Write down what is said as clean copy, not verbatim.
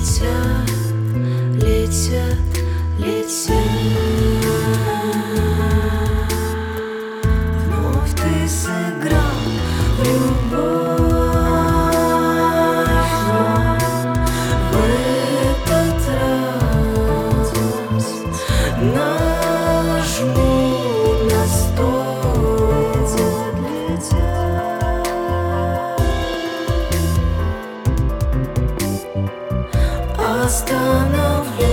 летят, летят, летят. Вновь ты сыграл в любовь, в этот раз нажму на стоп. Остановлю